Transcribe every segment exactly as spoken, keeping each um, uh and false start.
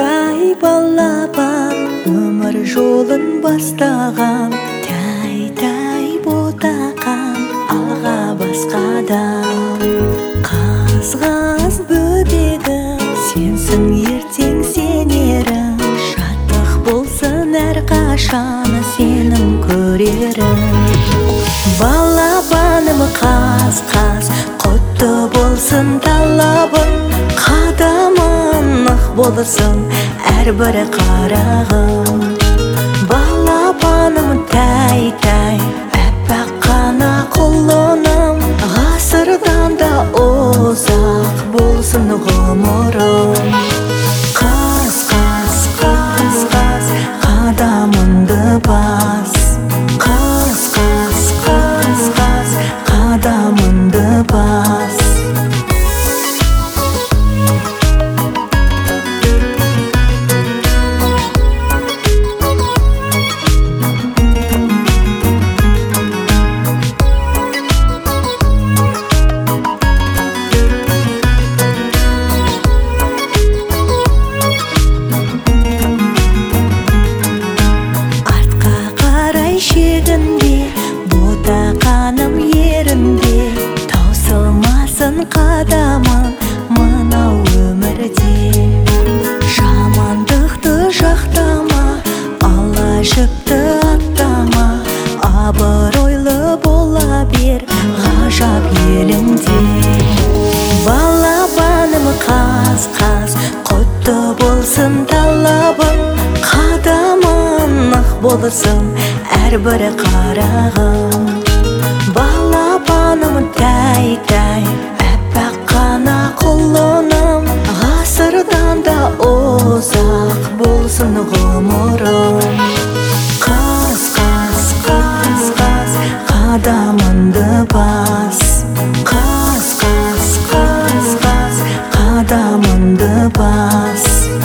Тәй-тәй балапан өмір жолын бастаған, тәй-тәй ботақан алға басқадан. Қаз-қаз бөбегім, сенсің ертең сенерім, шаттық болсын әрқашан сенің көрерім. Балапаным қаз-қаз, құтты болсын талабың, қадамын ық болсын әрбір қарағым. Балапаным тәй-тәй, әппақ қана құлыным, ғасырдан да ұзақ болсын ғұмырым. Қаз-қаз, қаз-қаз, қадамыңды бас. Қаз-қаз, қаз-қаз, қадамыңды бас. Шегінде, ботақаным ерінде, таусылмасын қадамың мынау өмірде. Жамандықты жақтама, ала жікті аттама, абыройлы бола бер ғажап еліңде. Балапаным қаз-қаз, құтты болсын талабың, қадамың ық болсын әрбір қарағым. Балапаным тәй-тәй, әппақ қана құлыным, ғасырдан да ұзақ болсын ғұмырым. Қаз-қаз, қаз-қаз, қадамыңды бас. Қаз-қаз, қаз-қаз, қадамыңды бас.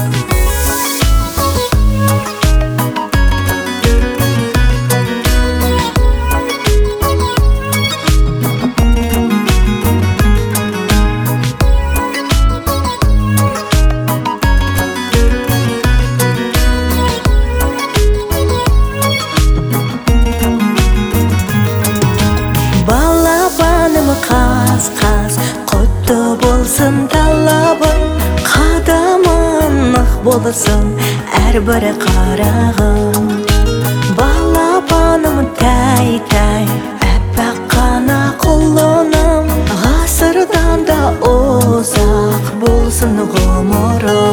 Балапаным қаз-қаз, құтты болсын талабың, қадамың ық болсын әрбір қарағым. Балапаным тәй-тәй, әппақ қана құлыным, ғасырдан да ұзақ болсын ғұмырым.